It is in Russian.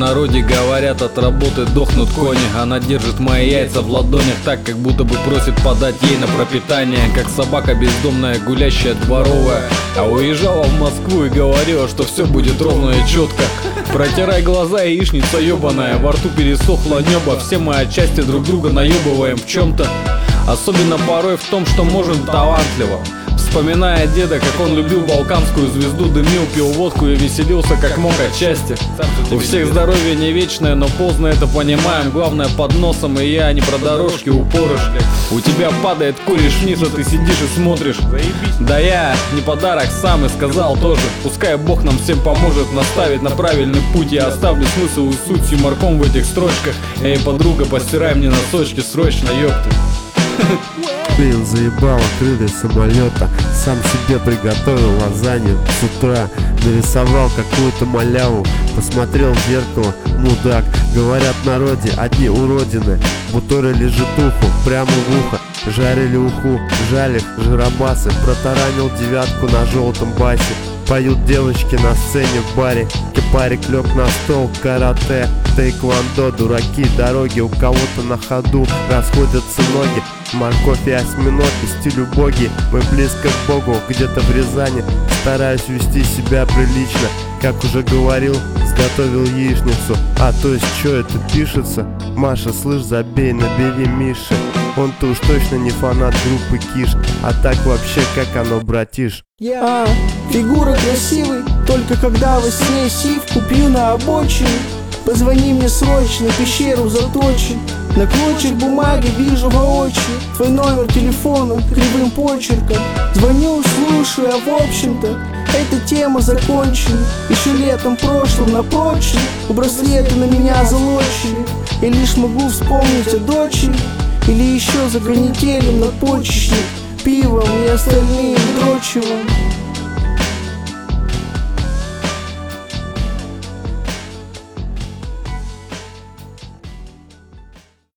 народе говорят, от работы дохнут кони. Она держит мои яйца в ладонях так, как будто бы просит подать ей на пропитание. Как собака бездомная, гулящая дворовая. А уезжала в Москву и говорила, что все будет ровно и четко. Протирай глаза, яичница ебаная. Во рту пересохло небо. Все мы отчасти друг друга наебываем в чем-то. Особенно порой в том, что можем талантливо. Вспоминая деда, как он любил балканскую звезду, дымил, пил водку и веселился как мог отчасти. У всех здоровье не вечное, но поздно это понимаем. Главное под носом, и я не про дорожки упорыш. У тебя падает, куришь вниз, а ты сидишь и смотришь. Да я не подарок сам и сказал тоже. Пускай Бог нам всем поможет наставить на правильный путь. Я оставлю смысл и суть с юморком в этих строчках. Эй, подруга, постирай мне носочки срочно, ёпты. Блин, заебало крылья самолета. Сам себе приготовил лазанью с утра. Нарисовал какую-то маляву. Посмотрел в зеркало, мудак. Говорят в народе, одни уродины. Буторили житуху прямо в ухо. Жарили уху, жали жиробасы. Протаранил девятку на желтом басе. Поют девочки на сцене в баре. Кипарик лег на стол, карате, тэквондо. Дураки, дороги у кого-то на ходу. Расходятся ноги, морковь и осьминоги. Стиль убогий, мы близко к Богу. Где-то в Рязани стараюсь вести себя прилично. Как уже говорил, сготовил яичницу. А то есть что это пишется? Маша, слышь, забей, набери Миши. Он-то уж точно не фанат группы Киш. А так вообще как оно, братиш? Фигура красивый, только когда во сне сивку пью на обочине. Позвони мне срочно, пещеру заточен. На клочек бумаги вижу воочию твой номер телефона кривым почерком. Звоню, слушаю, а в общем-то эта тема закончена. Еще летом прошлым на прочном у браслета на меня залочили. И лишь могу вспомнить о дочери или еще за канителем надпочечник, пивом и остальным дрочевым.